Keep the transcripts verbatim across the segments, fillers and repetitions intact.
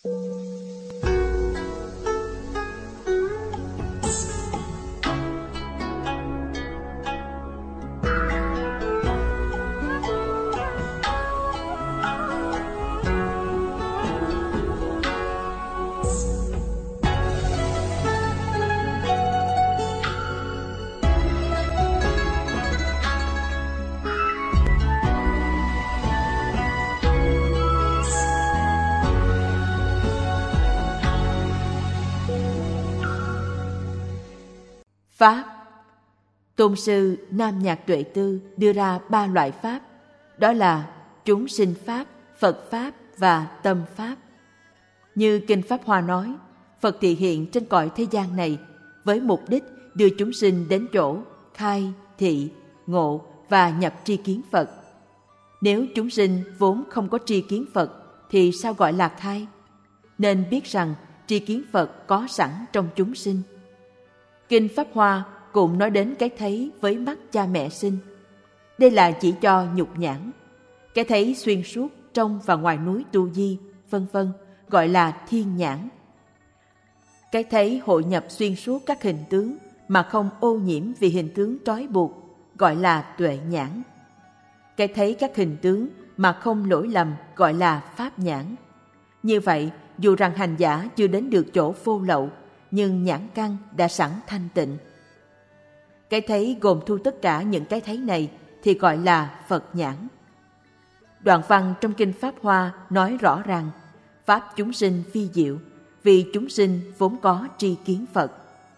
Pháp. Tôn sư Nam Nhạc Tuệ Tư đưa ra ba loại Pháp, đó là chúng sinh Pháp, Phật Pháp và tâm Pháp. Như Kinh Pháp Hoa nói, Phật thị hiện trên cõi thế gian này với mục đích đưa chúng sinh đến chỗ khai, thị, ngộ và nhập tri kiến Phật. Nếu chúng sinh vốn không có tri kiến Phật thì sao gọi là khai? Nên biết rằng tri kiến Phật có sẵn trong chúng sinh. Kinh Pháp Hoa cũng nói đến cái thấy với mắt cha mẹ sinh. Đây là chỉ cho nhục nhãn. Cái thấy xuyên suốt trong và ngoài núi Tu Di, vân vân, gọi là thiên nhãn. Cái thấy hội nhập xuyên suốt các hình tướng mà không ô nhiễm vì hình tướng trói buộc, gọi là tuệ nhãn. Cái thấy các hình tướng mà không lỗi lầm, gọi là pháp nhãn. Như vậy, dù rằng hành giả chưa đến được chỗ vô lậu, nhưng nhãn căn đã sẵn thanh tịnh. Cái thấy gồm thu tất cả những cái thấy này thì gọi là Phật nhãn. Đoạn văn trong Kinh Pháp Hoa nói rõ ràng Pháp chúng sinh phi diệu, vì chúng sinh vốn có tri kiến Phật.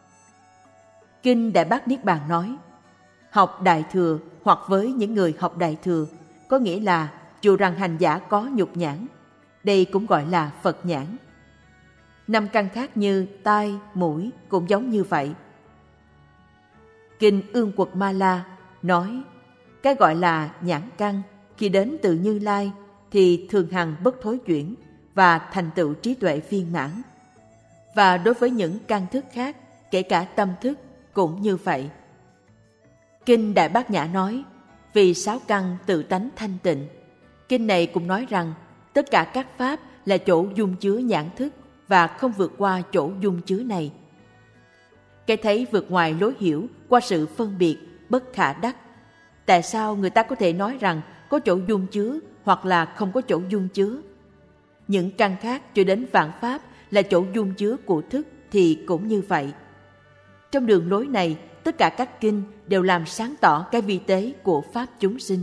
Kinh Đại Bát Niết Bàn nói, học Đại Thừa hoặc với những người học Đại Thừa, có nghĩa là dù rằng hành giả có nhục nhãn, đây cũng gọi là Phật nhãn. Năm căn khác như tai, mũi cũng giống như vậy. Kinh Ương Quật Ma La nói, cái gọi là nhãn căn khi đến từ Như Lai thì thường hằng bất thối chuyển và thành tựu trí tuệ viên mãn. Và đối với những căn thức khác, kể cả tâm thức, cũng như vậy. Kinh Đại Bát Nhã nói, vì sáu căn tự tánh thanh tịnh. Kinh này cũng nói rằng tất cả các pháp là chỗ dung chứa nhãn thức và không vượt qua chỗ dung chứa này. Cái thấy vượt ngoài lối hiểu qua sự phân biệt, bất khả đắc. Tại sao người ta có thể nói rằng có chỗ dung chứa hoặc là không có chỗ dung chứa? Những căn khác cho đến vạn pháp là chỗ dung chứa của thức thì cũng như vậy. Trong đường lối này, tất cả các kinh đều làm sáng tỏ cái vi tế của pháp chúng sinh.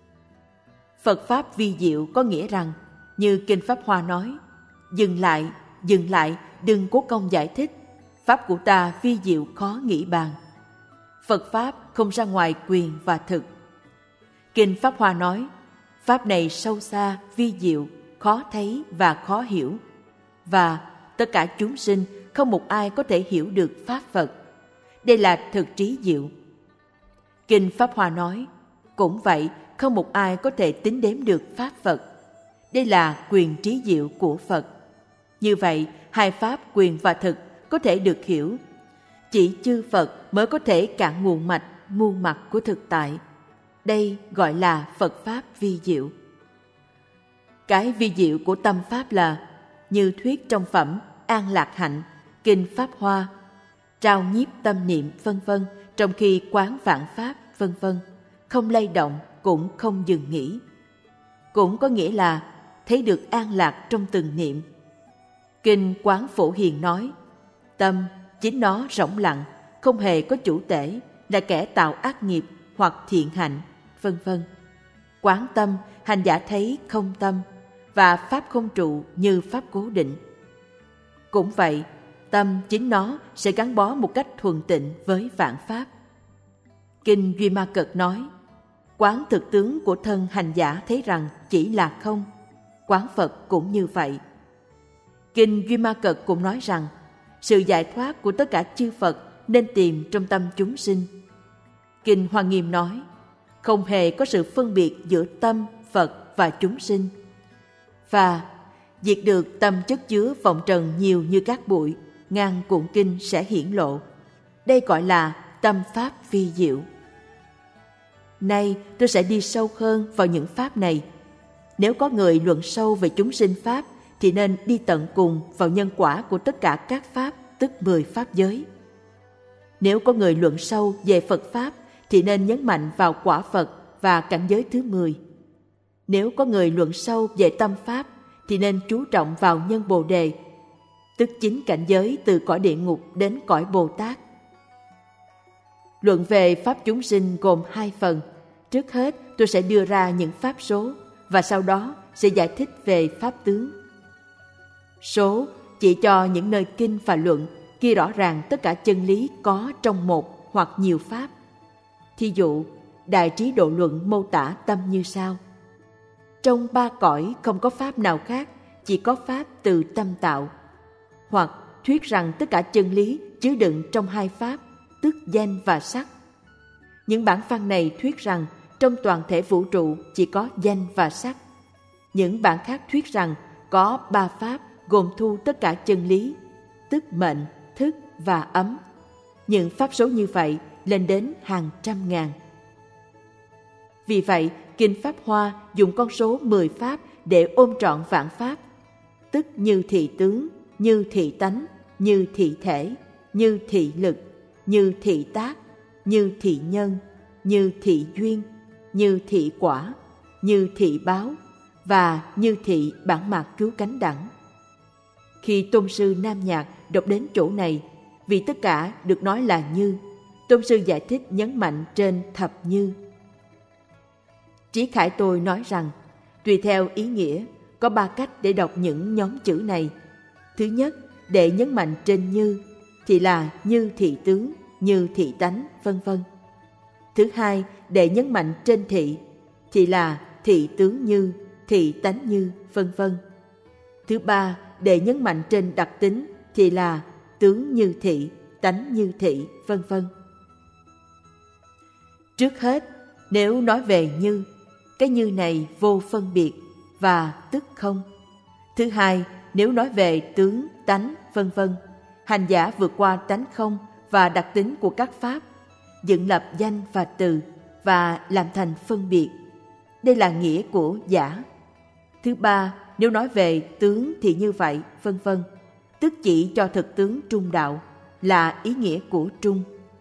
Phật Pháp vi diệu có nghĩa rằng, như Kinh Pháp Hoa nói, dừng lại, dừng lại, đừng cố công giải thích. Pháp của ta vi diệu khó nghĩ bàn. Phật Pháp không ra ngoài quyền và thực. Kinh Pháp Hoa nói, Pháp này sâu xa, vi diệu, khó thấy và khó hiểu. Và tất cả chúng sinh không một ai có thể hiểu được Pháp Phật. Đây là thực trí diệu. Kinh Pháp Hoa nói, cũng vậy, không một ai có thể tính đếm được Pháp Phật. Đây là quyền trí diệu của Phật. Như vậy, hai Pháp quyền và thực có thể được hiểu. Chỉ chư Phật mới có thể cạn nguồn mạch, muôn mặt của thực tại. Đây gọi là Phật Pháp vi diệu. Cái vi diệu của tâm Pháp là, như thuyết trong phẩm An Lạc Hạnh, Kinh Pháp Hoa, trao nhiếp tâm niệm vân vân trong khi quán vạn Pháp vân vân, không lay động cũng không dừng nghỉ. Cũng có nghĩa là thấy được an lạc trong từng niệm. Kinh Quán Phổ Hiền nói, tâm chính nó rỗng lặng, không hề có chủ tể, là kẻ tạo ác nghiệp hoặc thiện hạnh, vân vân. Quán tâm, hành giả thấy không tâm, và pháp không trụ như pháp cố định. Cũng vậy, tâm chính nó sẽ gắn bó một cách thuần tịnh với vạn pháp. Kinh Duy Ma Cật nói, quán thực tướng của thân hành giả thấy rằng chỉ là không. Quán Phật cũng như vậy. Kinh Duy Ma Cật cũng nói rằng, sự giải thoát của tất cả chư Phật nên tìm trong tâm chúng sinh. Kinh Hoa Nghiêm nói, không hề có sự phân biệt giữa tâm, Phật và chúng sinh. Và diệt được tâm chất chứa vọng trần nhiều như các bụi, ngàn cuộn kinh sẽ hiển lộ. Đây gọi là tâm Pháp vi diệu. Nay tôi sẽ đi sâu hơn vào những Pháp này. Nếu có người luận sâu về chúng sinh Pháp thì nên đi tận cùng vào nhân quả của tất cả các pháp, tức mười pháp giới. Nếu có người luận sâu về Phật Pháp thì nên nhấn mạnh vào quả Phật và cảnh giới thứ mười. Nếu có người luận sâu về tâm Pháp thì nên chú trọng vào nhân Bồ Đề, tức chính cảnh giới từ cõi địa ngục đến cõi Bồ Tát. Luận về Pháp chúng sinh gồm hai phần. Trước hết tôi sẽ đưa ra những Pháp số và sau đó sẽ giải thích về Pháp tướng. Số chỉ cho những nơi kinh và luận ghi rõ ràng tất cả chân lý có trong một hoặc nhiều Pháp. Thí dụ, Đại Trí Độ Luận mô tả tâm như sau: trong ba cõi không có Pháp nào khác, chỉ có Pháp từ tâm tạo. Hoặc thuyết rằng tất cả chân lý chứa đựng trong hai Pháp, tức danh và sắc. Những bản văn này thuyết rằng trong toàn thể vũ trụ chỉ có danh và sắc. Những bản khác thuyết rằng có ba Pháp gồm thu tất cả chân lý, tức mệnh, thức và ấm. Những Pháp số như vậy lên đến hàng trăm ngàn. Vì vậy, Kinh Pháp Hoa dùng con số mười Pháp để ôm trọn vạn Pháp, tức như thị tướng, như thị tánh, như thị thể, như thị lực, như thị tác, như thị nhân, như thị duyên, như thị quả, như thị báo và như thị bản mạt cứu cánh đẳng. Khi Tôn sư Nam Nhạc đọc đến chỗ này, vì tất cả được nói là như, Tôn sư giải thích nhấn mạnh trên thập như. Trí Khải tôi nói rằng, tùy theo ý nghĩa, có ba cách để đọc những nhóm chữ này. Thứ nhất, để nhấn mạnh trên như, thì là như thị tướng, như thị tánh, vân vân. Thứ hai, để nhấn mạnh trên thị, thì là thị tướng như, thị tánh như, vân vân. Thứ ba, để nhấn mạnh trên đặc tính, thì là tướng như thị, tánh như thị, vân vân. Trước hết, nếu nói về như, cái như này vô phân biệt và tức không. Thứ hai, nếu nói về tướng, tánh, vân vân, hành giả vượt qua tánh không và đặc tính của các pháp, dựng lập danh và từ và làm thành phân biệt. Đây là nghĩa của giả. Thứ ba, nếu nói về tướng thì như vậy, vân vân, tức chỉ cho thực tướng trung đạo, là ý nghĩa của trung.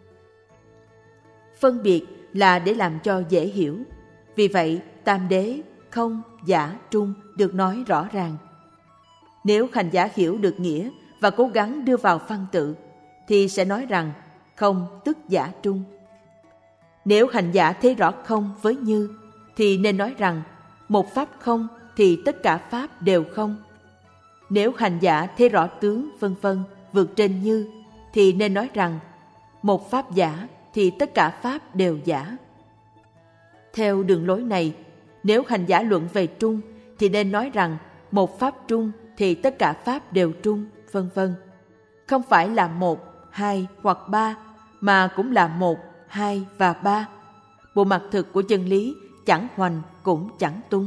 Phân biệt là để làm cho dễ hiểu. Vì vậy, tam đế, không, giả, trung được nói rõ ràng. Nếu hành giả hiểu được nghĩa và cố gắng đưa vào văn tự, thì sẽ nói rằng không tức giả trung. Nếu hành giả thấy rõ không với như, thì nên nói rằng một pháp không thì tất cả pháp đều không. Nếu hành giả thấy rõ tướng vân vân vượt trên như, thì nên nói rằng một pháp giả thì tất cả pháp đều giả. Theo đường lối này, nếu hành giả luận về trung thì nên nói rằng một pháp trung thì tất cả pháp đều trung, vân vân. Không phải là một, hai hoặc ba, mà cũng là một, hai và ba. Bộ mặt thực của chân lý chẳng hoành cũng chẳng tung.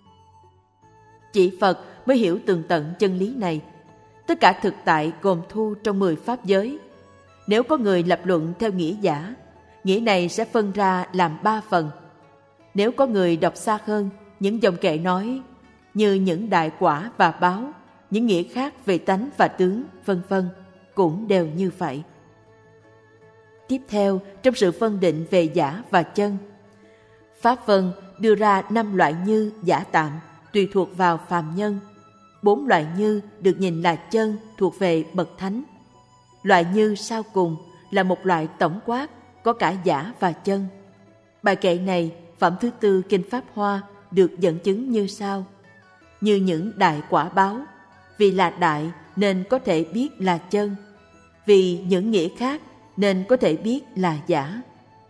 Chỉ Phật mới hiểu tường tận chân lý này. Tất cả thực tại gồm thu trong mười pháp giới. Nếu có người lập luận theo nghĩa giả, nghĩa này sẽ phân ra làm ba phần. Nếu có người đọc xa hơn, những dòng kệ nói như những đại quả và báo, những nghĩa khác về tánh và tướng, vân vân, cũng đều như vậy. Tiếp theo, trong sự phân định về giả và chân, Pháp Vân đưa ra năm loại như giả tạm, tùy thuộc vào phàm nhân. Bốn loại như được nhìn là chân, thuộc về bậc thánh. Loại như sau cùng là một loại tổng quát, có cả giả và chân. Bài kệ này, phẩm thứ tư Kinh Pháp Hoa, được dẫn chứng như sau. Như những đại quả báo, vì là đại nên có thể biết là chân, vì những nghĩa khác nên có thể biết là giả.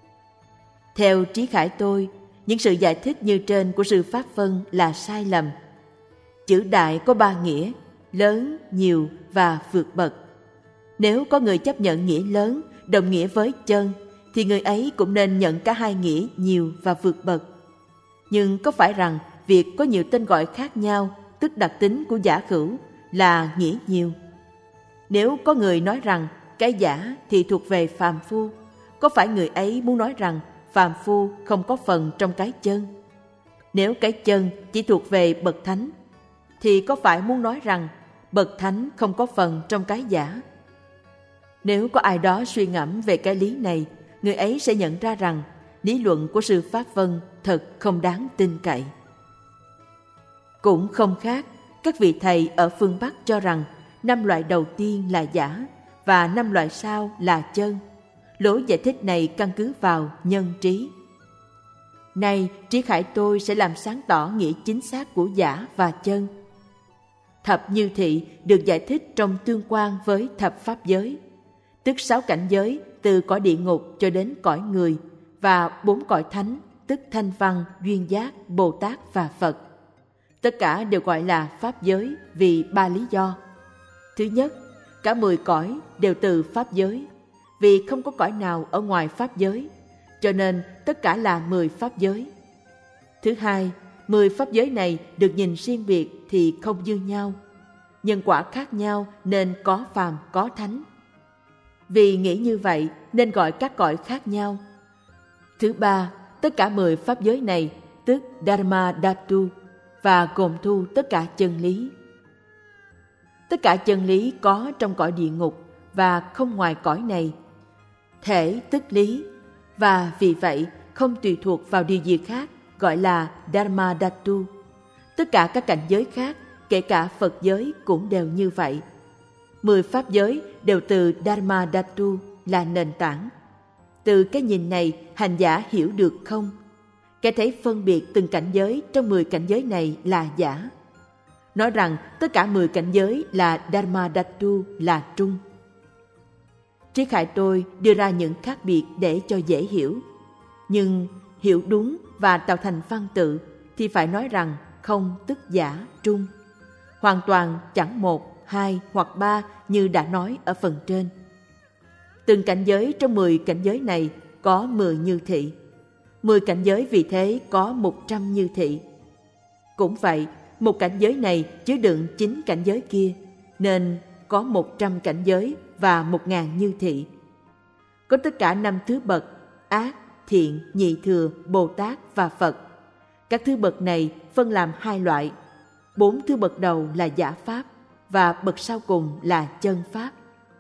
Theo trí khải tôi, những sự giải thích như trên của sư Pháp Vân là sai lầm. Chữ đại có ba nghĩa, lớn, nhiều và vượt bậc. Nếu có người chấp nhận nghĩa lớn đồng nghĩa với chân, thì người ấy cũng nên nhận cả hai nghĩa nhiều và vượt bậc. Nhưng có phải rằng việc có nhiều tên gọi khác nhau, tức đặc tính của giả khửu, là nghĩa nhiều? Nếu có người nói rằng cái giả thì thuộc về phàm phu, có phải người ấy muốn nói rằng phàm phu không có phần trong cái chân? Nếu cái chân chỉ thuộc về bậc thánh, thì có phải muốn nói rằng bậc thánh không có phần trong cái giả? Nếu có ai đó suy ngẫm về cái lý này, người ấy sẽ nhận ra rằng lý luận của sư Pháp Vân thật không đáng tin cậy. Cũng không khác, các vị thầy ở phương Bắc cho rằng năm loại đầu tiên là giả và năm loại sau là chân. Lối giải thích này căn cứ vào nhân trí. Nay, Trí Khải tôi sẽ làm sáng tỏ nghĩa chính xác của giả và chân. Thập như thị được giải thích trong tương quan với thập pháp giới, tức sáu cảnh giới từ cõi địa ngục cho đến cõi người, và bốn cõi thánh, tức thanh văn, duyên giác, Bồ Tát và Phật. Tất cả đều gọi là pháp giới vì ba lý do. Thứ nhất, cả mười cõi đều từ pháp giới, vì không có cõi nào ở ngoài pháp giới, cho nên tất cả là mười pháp giới. Thứ hai, mười pháp giới này được nhìn riêng biệt thì không như nhau. Nhân quả khác nhau nên có phàm có thánh. Vì nghĩ như vậy nên gọi các cõi khác nhau. Thứ ba, tất cả mười pháp giới này, tức Dharma Dhatu, và gồm thu tất cả chân lý. Tất cả chân lý có trong cõi địa ngục và không ngoài cõi này. Thể tức lý, và vì vậy không tùy thuộc vào điều gì khác, gọi là Dharma Dhatu. Tất cả các cảnh giới khác, kể cả Phật giới cũng đều như vậy. Mười pháp giới đều từ Dharma Dhatu là nền tảng. Từ cái nhìn này, hành giả hiểu được không? Cái thấy phân biệt từng cảnh giới trong mười cảnh giới này là giả. Nói rằng tất cả mười cảnh giới là Dharma Dhatu là trung. Trí Khải tôi đưa ra những khác biệt để cho dễ hiểu. Nhưng hiểu đúng và tạo thành văn tự thì phải nói rằng không tức giả trung. Hoàn toàn chẳng một, hai hoặc ba như đã nói ở phần trên. Từng cảnh giới trong mười cảnh giới này có mười như thị. Mười cảnh giới vì thế có một trăm như thị. Cũng vậy, một cảnh giới này chứa đựng chín cảnh giới kia, nên có một trăm cảnh giới và một ngàn như thị. Có tất cả năm thứ bậc: ác, thiện, nhị thừa, Bồ Tát và Phật. Các thứ bậc này phân làm hai loại. Bốn thứ bậc đầu là giả pháp và bậc sau cùng là chân pháp.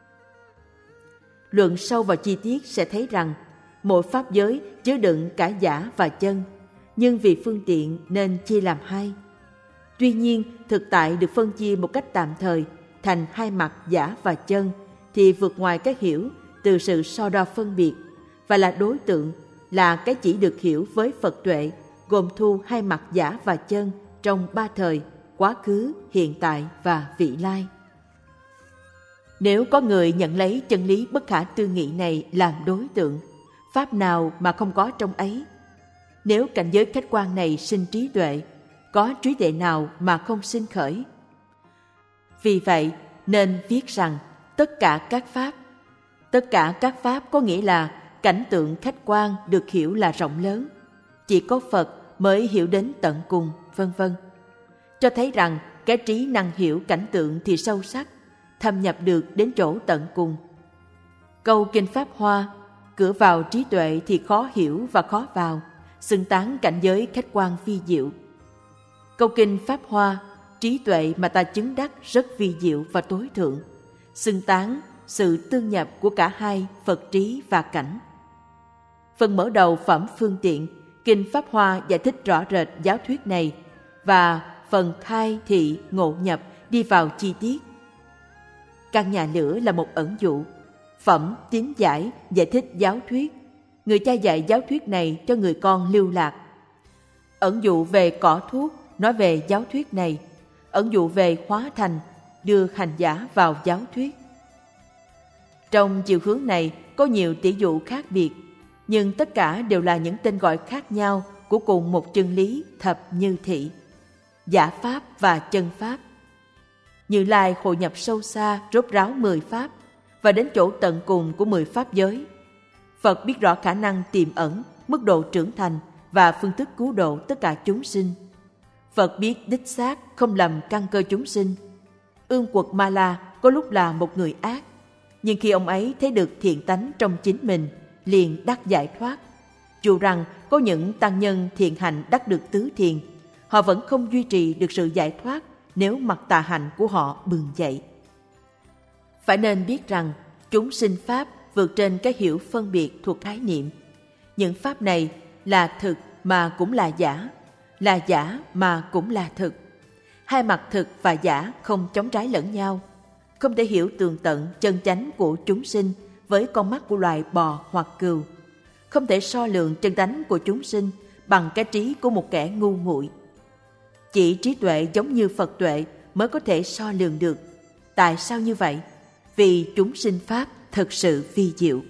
Luận sâu vào chi tiết sẽ thấy rằng mỗi pháp giới chứa đựng cả giả và chân, nhưng vì phương tiện nên chia làm hai. Tuy nhiên, thực tại được phân chia một cách tạm thời thành hai mặt giả và chân thì vượt ngoài cái hiểu từ sự so đo phân biệt, và là đối tượng, là cái chỉ được hiểu với Phật tuệ, gồm thu hai mặt giả và chân trong ba thời: quá khứ, hiện tại và vị lai. Nếu có người nhận lấy chân lý bất khả tư nghị này làm đối tượng, pháp nào mà không có trong ấy? Nếu cảnh giới khách quan này sinh trí tuệ, có trí tuệ nào mà không sinh khởi? Vì vậy nên viết rằng tất cả các pháp. Tất cả các pháp có nghĩa là cảnh tượng khách quan được hiểu là rộng lớn, chỉ có Phật mới hiểu đến tận cùng, vân vân. Cho thấy rằng cái trí năng hiểu cảnh tượng thì sâu sắc, thâm nhập được đến chỗ tận cùng. Câu Kinh Pháp Hoa: cửa vào trí tuệ thì khó hiểu và khó vào, xưng tán cảnh giới khách quan vi diệu. Câu Kinh Pháp Hoa: trí tuệ mà ta chứng đắc rất vi diệu và tối thượng, xưng tán sự tương nhập của cả hai Phật trí và cảnh. Phần mở đầu phẩm phương tiện, Kinh Pháp Hoa giải thích rõ rệt giáo thuyết này, và phần khai thị ngộ nhập đi vào chi tiết. Căn nhà lửa là một ẩn dụ. Phẩm tín giải giải thích giáo thuyết. Người cha dạy giáo thuyết này cho người con lưu lạc. Ẩn dụ về cỏ thuốc nói về giáo thuyết này. Ẩn dụ về hóa thành đưa hành giả vào giáo thuyết. Trong chiều hướng này có nhiều tỷ dụ khác biệt, nhưng tất cả đều là những tên gọi khác nhau của cùng một chân lý thập như thị: giả pháp và chân pháp. Như Lai hội nhập sâu xa rốt ráo mười pháp và đến chỗ tận cùng của mười pháp giới. Phật biết rõ khả năng tiềm ẩn, mức độ trưởng thành và phương thức cứu độ tất cả chúng sinh. Phật biết đích xác không lầm căn cơ chúng sinh. Ương Quật Ma La có lúc là một người ác, nhưng khi ông ấy thấy được thiện tánh trong chính mình, liền đắc giải thoát. Dù rằng có những tăng nhân thiện hạnh đắc được tứ thiền, họ vẫn không duy trì được sự giải thoát nếu mặt tà hạnh của họ bừng dậy. Phải nên biết rằng chúng sinh pháp vượt trên cái hiểu phân biệt thuộc khái niệm. Những pháp này là thực mà cũng là giả, là giả mà cũng là thực. Hai mặt thực và giả không chống trái lẫn nhau. Không thể hiểu tường tận chân chánh của chúng sinh với con mắt của loài bò hoặc cừu. Không thể so lượng chân tánh của chúng sinh bằng cái trí của một kẻ ngu muội. Chỉ trí tuệ giống như Phật tuệ mới có thể so lường được. Tại sao như vậy? Vì chúng sinh pháp thật sự vi diệu.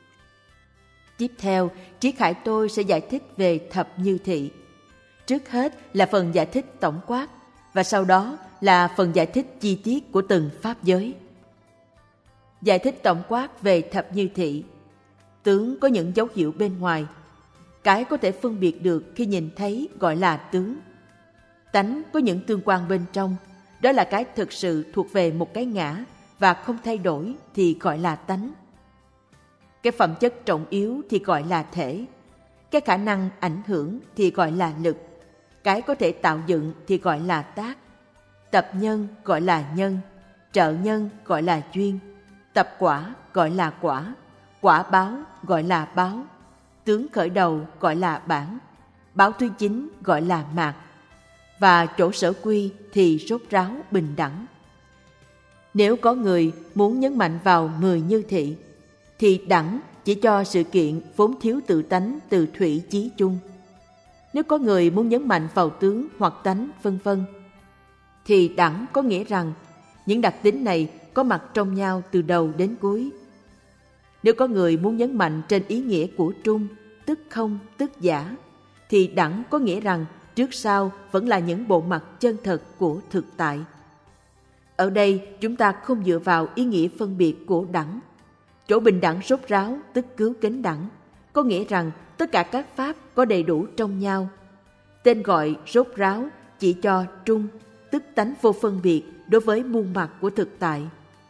Tiếp theo, Trí Khải tôi sẽ giải thích về thập như thị. Trước hết là phần giải thích tổng quát, và sau đó là phần giải thích chi tiết của từng pháp giới. Giải thích tổng quát về thập như thị. Tướng có những dấu hiệu bên ngoài. Cái có thể phân biệt được khi nhìn thấy gọi là tướng. Tánh có những tương quan bên trong, đó là cái thực sự thuộc về một cái ngã và không thay đổi thì gọi là tánh. Cái phẩm chất trọng yếu thì gọi là thể. Cái khả năng ảnh hưởng thì gọi là lực. Cái có thể tạo dựng thì gọi là tác. Tập nhân gọi là nhân. Trợ nhân gọi là duyên. Tập quả gọi là quả. Quả báo gọi là báo. Tướng khởi đầu gọi là bản. Báo thứ chín gọi là mạt. Và chỗ sở quy thì rốt ráo bình đẳng. Nếu có người muốn nhấn mạnh vào mười như thị, thì đẳng chỉ cho sự kiện vốn thiếu tự tánh từ thủy chí chung. Nếu có người muốn nhấn mạnh vào tướng hoặc tánh vân vân, thì đẳng có nghĩa rằng những đặc tính này có mặt trong nhau từ đầu đến cuối. Nếu có người muốn nhấn mạnh trên ý nghĩa của trung, tức không, tức giả, thì đẳng có nghĩa rằng trước sau vẫn là những bộ mặt chân thật của thực tại. Ở đây chúng ta không dựa vào ý nghĩa phân biệt của đẳng. Chỗ bình đẳng rốt ráo tức cứu kính đẳng, có nghĩa rằng tất cả các pháp có đầy đủ trong nhau. Tên gọi rốt ráo chỉ cho trung, tức tánh vô phân biệt đối với muôn mặt của thực tại.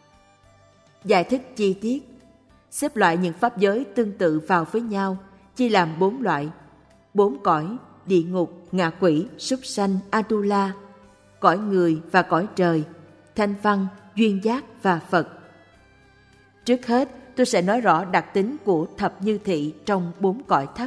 Giải thích chi tiết. Xếp loại những pháp giới tương tự vào với nhau, chia làm bốn loại: bốn cõi, địa ngục, ngạ quỷ, súc sanh, Atula, cõi người và cõi trời, thanh văn, duyên giác và Phật. Trước hết, tôi sẽ nói rõ đặc tính của thập như thị trong bốn cõi thấp.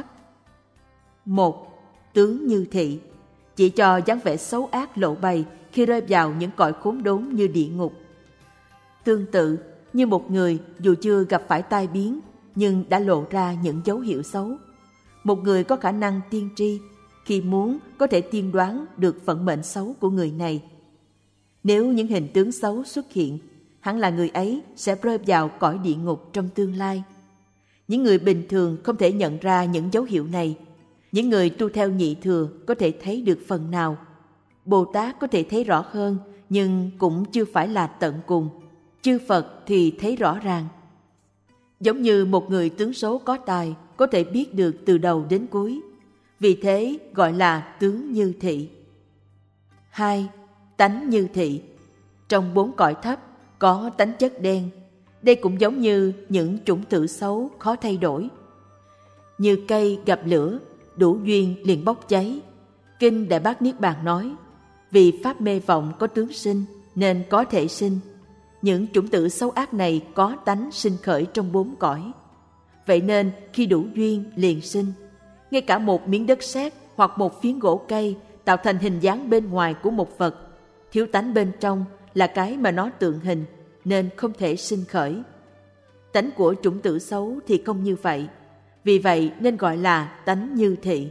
Một, tướng như thị, chỉ cho dáng vẻ xấu ác lộ bày khi rơi vào những cõi khốn đốn như địa ngục. Tương tự như một người dù chưa gặp phải tai biến nhưng đã lộ ra những dấu hiệu xấu. Một người có khả năng tiên tri, khi muốn có thể tiên đoán được vận mệnh xấu của người này. Nếu những hình tướng xấu xuất hiện, hẳn là người ấy sẽ rơi vào cõi địa ngục trong tương lai. Những người bình thường không thể nhận ra những dấu hiệu này. Những người tu theo nhị thừa có thể thấy được phần nào. Bồ Tát có thể thấy rõ hơn, nhưng cũng chưa phải là tận cùng. Chư Phật thì thấy rõ ràng. Giống như một người tướng số có tài có thể biết được từ đầu đến cuối. Vì thế gọi là tướng như thị. Hai, tánh như thị. Trong bốn cõi thấp có tánh chất đen. Đây cũng giống như những chủng tử xấu khó thay đổi. Như cây gặp lửa, đủ duyên liền bốc cháy. Kinh Đại Bát Niết Bàn nói, vì pháp mê vọng có tướng sinh nên có thể sinh. Những chủng tử xấu ác này có tánh sinh khởi trong bốn cõi. Vậy nên khi đủ duyên liền sinh. Ngay cả một miếng đất sét hoặc một phiến gỗ cây tạo thành hình dáng bên ngoài của một vật, thiếu tánh bên trong là cái mà nó tượng hình, nên không thể sinh khởi. Tánh của chủng tử xấu thì không như vậy, vì vậy nên gọi là tánh như thị.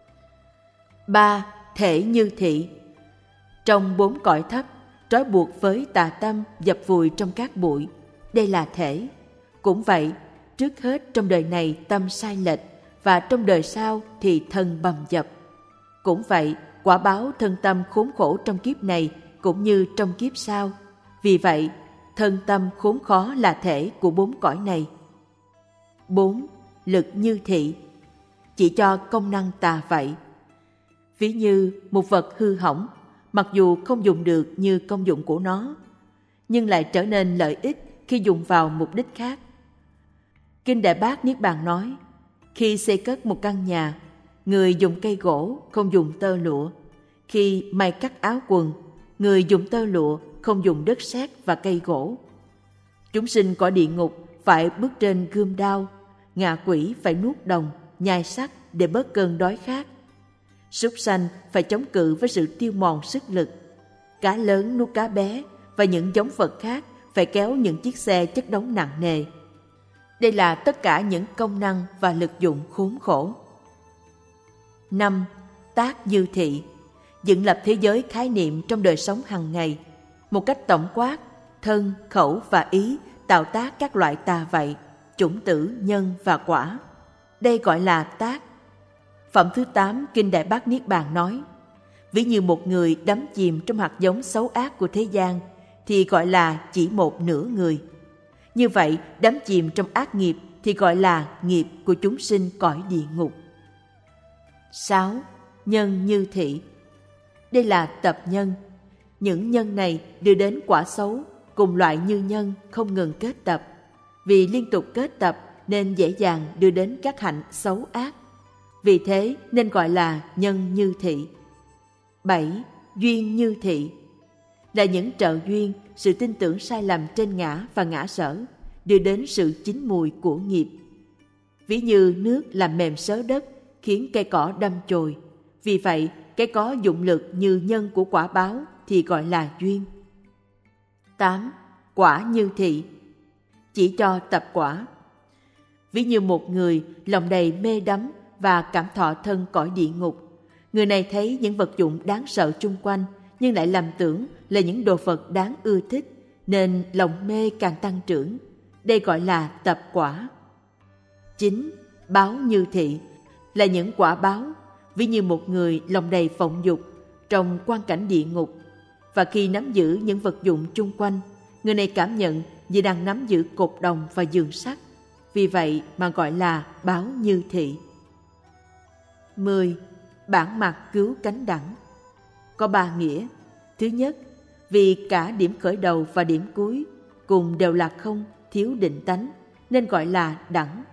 Ba, thể như thị. Trong bốn cõi thấp, trói buộc với tà tâm dập vùi trong cát bụi, đây là thể. Cũng vậy, trước hết trong đời này tâm sai lệch, và trong đời sau thì thân bầm dập. Cũng vậy, quả báo thân tâm khốn khổ trong kiếp này cũng như trong kiếp sau. Vì vậy, thân tâm khốn khó là thể của bốn cõi này. Bốn, lực như thị, chỉ cho công năng tà vậy. Ví như một vật hư hỏng, mặc dù không dùng được như công dụng của nó, nhưng lại trở nên lợi ích khi dùng vào mục đích khác. Kinh Đại Bát Niết Bàn nói, khi xây cất một căn nhà, người dùng cây gỗ, không dùng tơ lụa. Khi may cắt áo quần, người dùng tơ lụa, không dùng đất sét và cây gỗ. Chúng sinh cõi địa ngục phải bước trên gươm đao, ngạ quỷ phải nuốt đồng, nhai sắt để bớt cơn đói khát. Súc sanh phải chống cự với sự tiêu mòn sức lực. Cá lớn nuốt cá bé và những giống vật khác phải kéo những chiếc xe chất đống nặng nề. Đây là tất cả những công năng và lực dụng khốn khổ. năm. Tác dư thị. Dựng lập thế giới khái niệm trong đời sống hàng ngày. Một cách tổng quát, thân, khẩu và ý tạo tác các loại tà vậy, chủng tử, nhân và quả. Đây gọi là tác. Phẩm thứ tám Kinh Đại Bát Niết Bàn nói, ví như một người đắm chìm trong hạt giống xấu ác của thế gian thì gọi là chỉ một nửa người. Như vậy, đắm chìm trong ác nghiệp thì gọi là nghiệp của chúng sinh cõi địa ngục. sáu. Nhân như thị. Đây là tập nhân. Những nhân này đưa đến quả xấu, cùng loại như nhân không ngừng kết tập. Vì liên tục kết tập nên dễ dàng đưa đến các hạnh xấu ác. Vì thế nên gọi là nhân như thị. bảy. Duyên như thị. Là những trợ duyên, sự tin tưởng sai lầm trên ngã và ngã sở, đưa đến sự chín mùi của nghiệp. Ví như nước làm mềm xớ đất, khiến cây cỏ đâm chồi. Vì vậy, cái có dụng lực như nhân của quả báo thì gọi là duyên. tám. Quả như thị. Chỉ cho tập quả. Ví như một người lòng đầy mê đắm và cảm thọ thân cõi địa ngục. Người này thấy những vật dụng đáng sợ chung quanh, nhưng lại lầm tưởng là những đồ vật đáng ưa thích, nên lòng mê càng tăng trưởng. Đây gọi là tập quả. chín. Báo như thị. Là những quả báo. Ví như một người lòng đầy vọng dục trong quang cảnh địa ngục, và khi nắm giữ những vật dụng chung quanh, người này cảm nhận như đang nắm giữ cột đồng và giường sắt. Vì vậy mà gọi là báo như thị. mười. Bản mặt cứu cánh đẳng. Có ba nghĩa. Thứ nhất, vì cả điểm khởi đầu và điểm cuối cùng đều là không, thiếu định tánh, nên gọi là đẳng.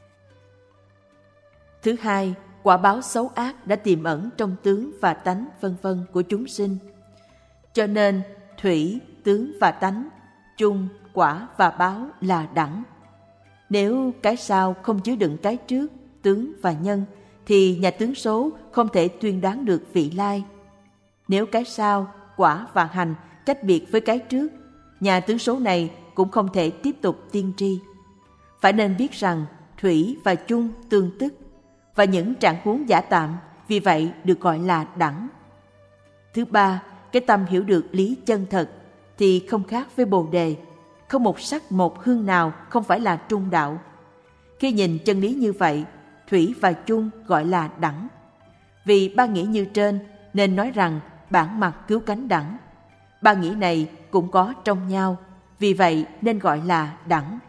Thứ hai, quả báo xấu ác đã tiềm ẩn trong tướng và tánh vân vân của chúng sinh. Cho nên thủy, tướng và tánh, chung, quả và báo là đẳng. Nếu cái sau không chứa đựng cái trước, tướng và nhân, thì nhà tướng số không thể tuyên đoán được vị lai. Nếu cái sau, quả và hành cách biệt với cái trước, nhà tướng số này cũng không thể tiếp tục tiên tri. Phải nên biết rằng thủy và chung tương tức, và những trạng huống giả tạm vì vậy được gọi là đẳng. Thứ ba, cái tâm hiểu được lý chân thật thì không khác với Bồ Đề, không một sắc một hương nào không phải là trung đạo. Khi nhìn chân lý như vậy, thủy và chung gọi là đẳng. Vì ba nghĩa như trên nên nói rằng bản mặt cứu cánh đẳng. Ba nghĩa này cũng có trong nhau, vì vậy nên gọi là đẳng.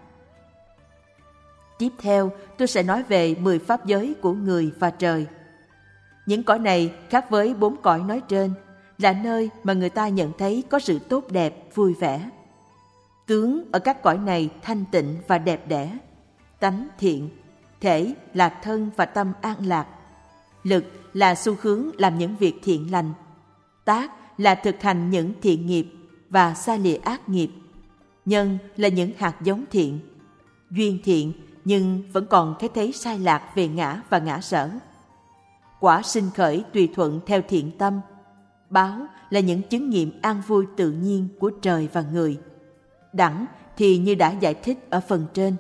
Tiếp theo, tôi sẽ nói về mười pháp giới của người và trời. Những cõi này khác với bốn cõi nói trên, là nơi mà người ta nhận thấy có sự tốt đẹp, vui vẻ. Tướng ở các cõi này thanh tịnh và đẹp đẽ, tánh thiện, thể là thân và tâm an lạc, lực là xu hướng làm những việc thiện lành, tác là thực hành những thiện nghiệp và xa lìa ác nghiệp, nhân là những hạt giống thiện, duyên thiện nhưng vẫn còn cái thấy sai lạc về ngã và ngã sở. Quả sinh khởi tùy thuận theo thiện tâm, báo là những chứng nghiệm an vui tự nhiên của trời và người. Đẳng thì như đã giải thích ở phần trên.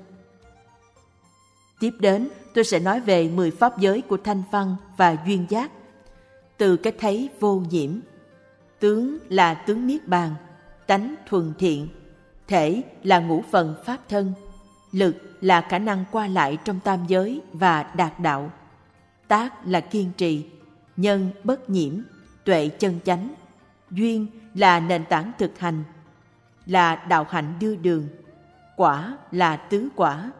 Tiếp đến, tôi sẽ nói về mười pháp giới của thanh văn và duyên giác. Từ cái thấy vô nhiễm, tướng là tướng niết bàn, tánh thuần thiện, thể là ngũ phần pháp thân, lực là khả năng qua lại trong tam giới và đạt đạo, tác là kiên trì, nhân bất nhiễm, tuệ chân chánh, duyên là nền tảng thực hành, là đạo hạnh đưa đường, quả là tứ quả,